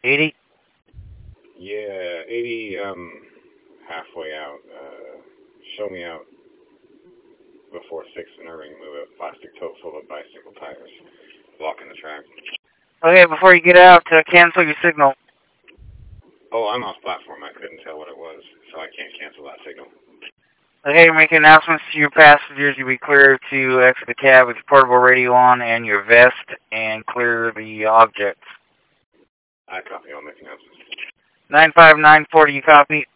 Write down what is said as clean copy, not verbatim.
80? Yeah, 80, halfway out. Show me out before 6 in a ring with a plastic tote full of bicycle tires. Blocking the track. Okay, before you get out, cancel your signal. Oh, I'm off platform. I couldn't tell what it was, so I can't cancel that signal. Okay, make announcements to your passengers. You'll be clear to exit the cab with your portable radio on and your vest, and clear the objects. I copy. I'll make announcements. 95940, you copy?